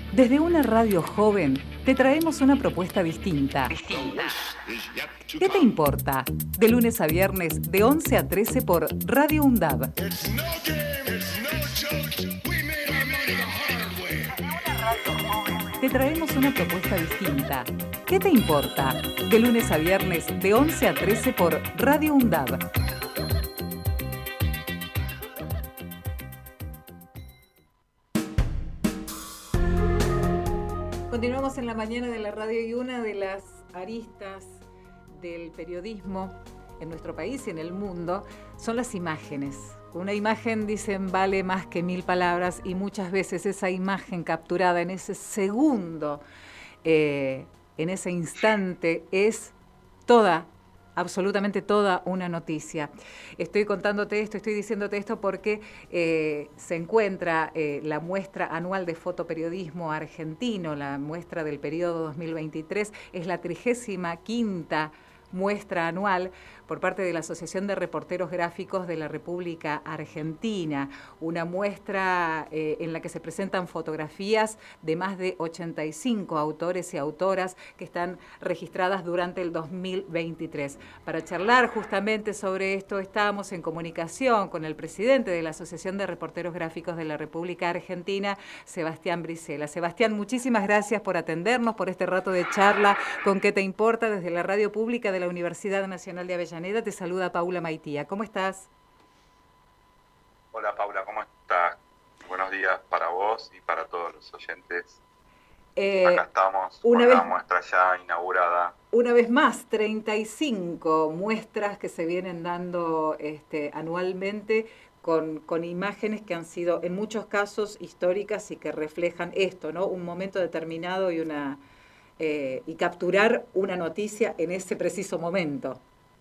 Desde una radio joven te traemos una propuesta distinta. ¿Qué te importa? De lunes a viernes, de 11 a 13 por Radio UNDAB. Te traemos una propuesta distinta. ¿Qué te importa? De lunes a viernes, de 11 a 13 por Radio UNDAB. Continuamos en la mañana de la radio y una de las aristas del periodismo en nuestro país y en el mundo son las imágenes. Una imagen, dicen, vale más que 1000 palabras y muchas veces esa imagen capturada en ese segundo, en ese instante, es toda, absolutamente toda una noticia. Estoy contándote esto, estoy diciéndote esto porque se encuentra la muestra anual de fotoperiodismo argentino, la muestra del periodo 2023, es la 35ª muestra anual por parte de la Asociación de Reporteros Gráficos de la República Argentina, una muestra en la que se presentan fotografías de más de 85 autores y autoras que están registradas durante el 2023. Para charlar justamente sobre esto estamos en comunicación con el presidente de la Asociación de Reporteros Gráficos de la República Argentina, Sebastián Brisela. Sebastián, muchísimas gracias por atendernos, por este rato de charla con ¿Qué te importa? Desde la radio pública de la Universidad Nacional de Avellaneda. Te saluda Paula Maitía. ¿Cómo estás? Hola Paula, ¿cómo estás? Buenos días para vos y para todos los oyentes. Acá estamos con la muestra ya inaugurada. Una vez más, 35 muestras que se vienen dando anualmente con imágenes que han sido en muchos casos históricas y que reflejan esto, ¿no? Un momento determinado y capturar una noticia en ese preciso momento.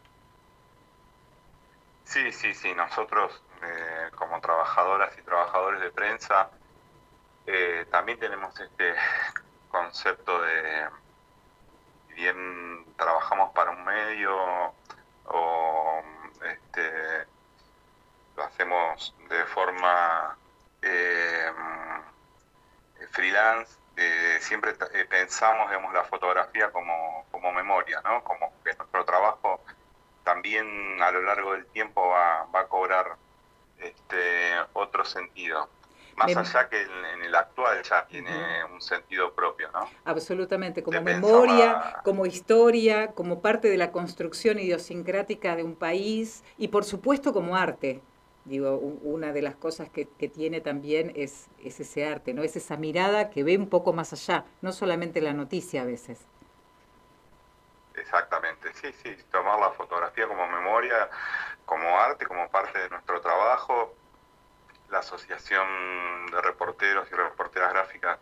Sí, nosotros como trabajadoras y trabajadores de prensa también tenemos este concepto de, si bien trabajamos para un medio o lo hacemos de forma freelance, siempre pensamos, digamos, la fotografía como memoria, ¿no? Como que nuestro trabajo también a lo largo del tiempo va a cobrar otro sentido. Más allá que en el actual ya tiene un sentido propio, ¿no? Absolutamente, como memoria, como historia, como parte de la construcción idiosincrática de un país y por supuesto como arte. Digo, una de las cosas que tiene también es ese arte, ¿no? Es esa mirada que ve un poco más allá, no solamente la noticia a veces. Exactamente, sí, tomar la fotografía como memoria, como arte, como parte de nuestro trabajo. La Asociación de Reporteros y Reporteras Gráficas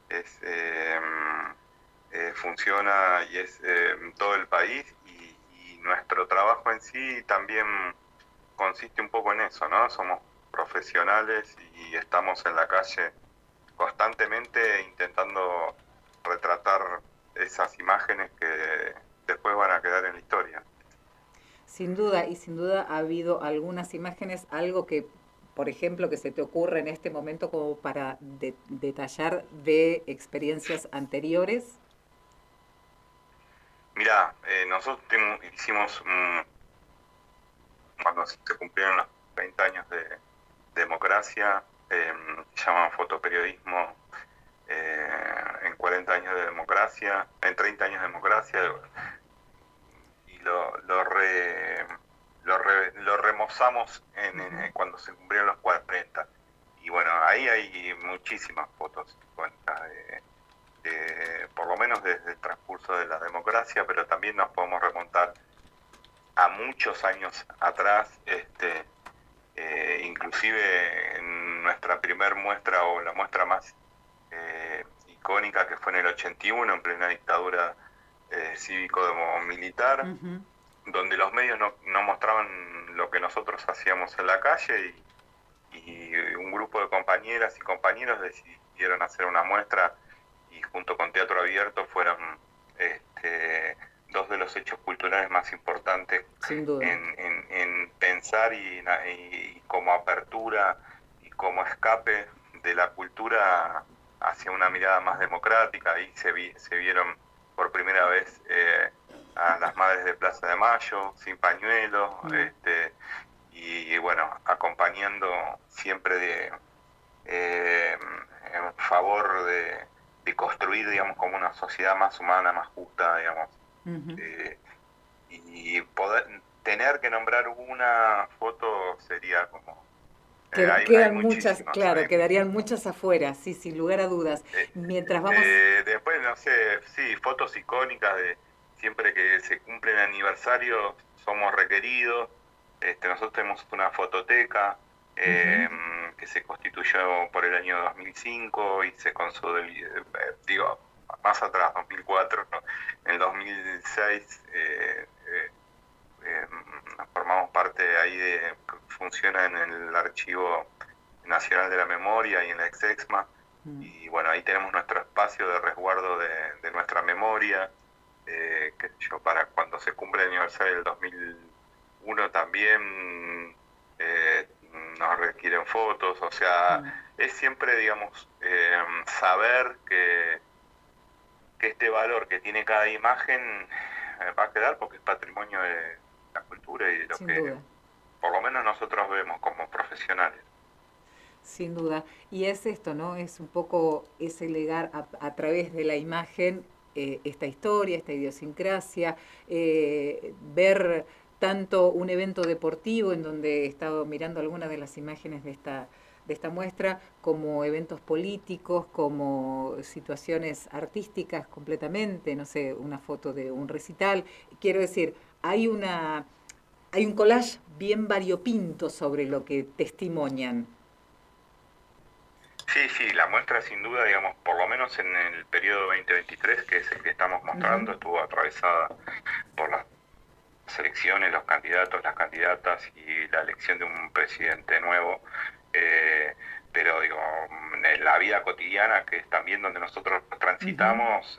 funciona y es en todo el país y nuestro trabajo en sí también consiste un poco en eso, ¿no? Somos profesionales y estamos en la calle constantemente intentando retratar esas imágenes que después van a quedar en la historia. Sin duda, y sin duda ha habido algunas imágenes, algo que, por ejemplo, que se te ocurre en este momento como para detallar de experiencias anteriores. Mirá, nosotros hicimos, cuando se cumplieron los 30 años de democracia, se llaman fotoperiodismo en 40 años de democracia, en 30 años de democracia, y lo remozamos cuando se cumplieron los 40. Y bueno, ahí hay muchísimas fotos icónicas por lo menos desde el transcurso de la democracia, pero también nos podemos remontar a muchos años atrás, inclusive en nuestra primer muestra o la muestra más icónica, que fue en el 81, en plena dictadura cívico-militar, donde los medios no mostraban lo que nosotros hacíamos en la calle y un grupo de compañeras y compañeros decidieron hacer una muestra y junto con Teatro Abierto fueron dos de los hechos culturales más importantes en pensar y como apertura y como escape de la cultura hacia una mirada más democrática. Ahí se vieron por primera vez a las madres de Plaza de Mayo sin pañuelo, y bueno, acompañando siempre en favor de construir, digamos, como una sociedad más humana, más justa, digamos. Y poder tener que nombrar una foto sería como... Quedan muchas, claro, quedarían muchas afuera, sí, sin lugar a dudas. Mientras vamos... después, no sé, sí, fotos icónicas de siempre que se cumplen aniversarios, somos requeridos. Nosotros tenemos una fototeca que se constituyó por el año 2005 y se consolidó, digo, más atrás, 2004, ¿no? En el 2006 formamos parte ahí funciona en el Archivo Nacional de la Memoria y en la Exexma, y bueno, ahí tenemos nuestro espacio de resguardo de nuestra memoria, para cuando se cumple el aniversario del 2001 también nos requieren fotos, o sea, es siempre, digamos, saber que este valor que tiene cada imagen va a quedar porque es patrimonio de la cultura y de lo que por lo menos nosotros vemos como profesionales. Sin duda. Y es esto, ¿no? Es un poco ese legar a través de la imagen esta historia, esta idiosincrasia, ver tanto un evento deportivo en donde he estado mirando algunas de las imágenes de esta muestra, como eventos políticos, como situaciones artísticas completamente, no sé, una foto de un recital. Quiero decir, hay un collage bien variopinto sobre lo que testimonian. Sí, la muestra sin duda, digamos, por lo menos en el periodo 2023, que es el que estamos mostrando, estuvo atravesada por las elecciones, los candidatos, las candidatas y la elección de un presidente nuevo, pero digo, en la vida cotidiana, que es también donde nosotros transitamos,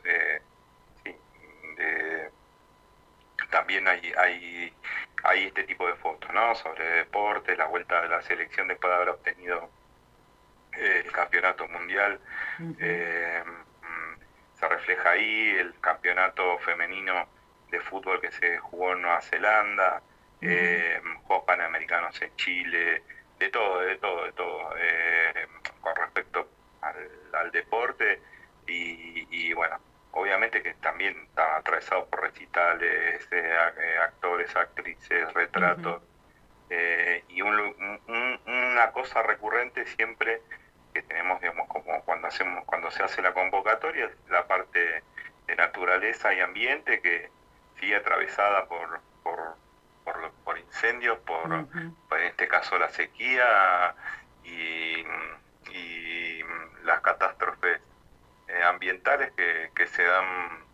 también hay este tipo de fotos, ¿no? Sobre deporte, la vuelta de la selección después de haber obtenido el campeonato mundial, se refleja ahí el campeonato femenino de fútbol que se jugó en Nueva Zelanda, Juegos Panamericanos en Chile, de todo, con respecto al deporte, y bueno, obviamente que también está atravesado por recitales, actores, actrices, retratos, y una cosa recurrente siempre que tenemos, digamos, como cuando se hace la convocatoria, es la parte de naturaleza y ambiente, que sigue atravesada por incendios, por en este caso la sequía y las catástrofes ambientales que se dan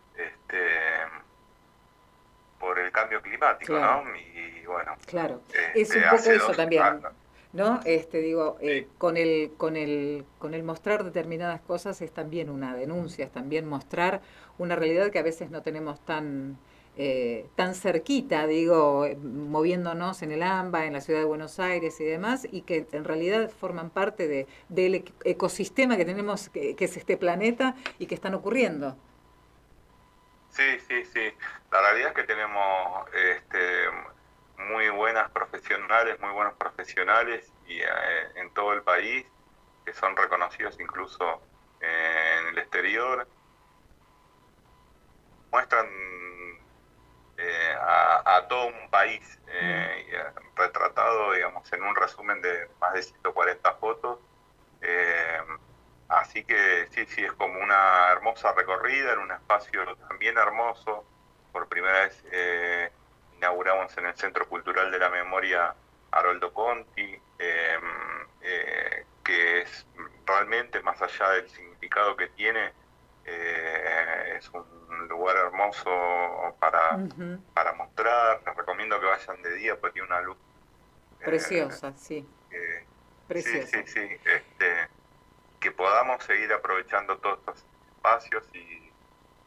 por el cambio climático, claro, ¿no? Y bueno, claro, es un poco eso también, ¿no? Digo, con el mostrar determinadas cosas es también una denuncia, es también mostrar una realidad que a veces no tenemos tan cerquita, digo, moviéndonos en el AMBA, en la ciudad de Buenos Aires y demás, y que en realidad forman parte del ecosistema que tenemos, que es este planeta, y que están ocurriendo. Sí. La realidad es que tenemos muy buenos profesionales y en todo el país, que son reconocidos incluso en el exterior. Muestran a todo un país retratado, digamos, en un resumen de más de 140 fotos. Así que sí, es como una hermosa recorrida en un espacio también hermoso. Por primera vez inauguramos en el Centro Cultural de la Memoria Haroldo Conti, que es realmente, más allá del significado que tiene, es un lugar hermoso para mostrar. Les recomiendo que vayan de día porque tiene una luz preciosa, sí. Preciosa. Sí. Que podamos seguir aprovechando todos estos espacios y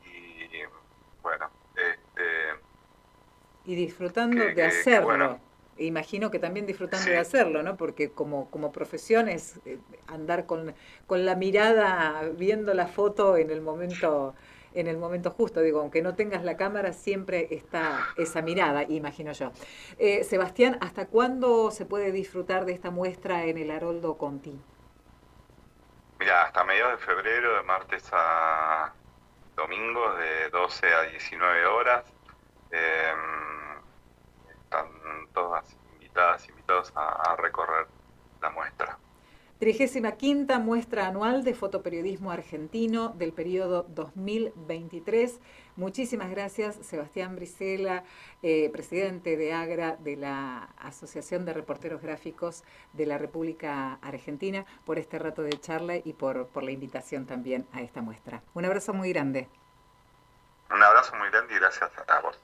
bueno, y disfrutando de hacerlo, bueno, E imagino que también disfrutando Sí, de hacerlo, ¿no? Porque como profesión es andar con la mirada viendo la foto en el momento justo. Digo, aunque no tengas la cámara, siempre está esa mirada, imagino yo. Sebastián, ¿hasta cuándo se puede disfrutar de esta muestra en el Haroldo Conti? mira, hasta mediados de febrero, de martes a domingo, de 12 a 19 horas. Eh, Están todas invitadas, invitados a recorrer la muestra. 35ª muestra anual de fotoperiodismo argentino del periodo 2023. Muchísimas gracias, Sebastián Brisela, presidente de AGRA, de la Asociación de Reporteros Gráficos de la República Argentina, por este rato de charla y por la invitación también a esta muestra. Un abrazo muy grande. Un abrazo muy grande y gracias a vos.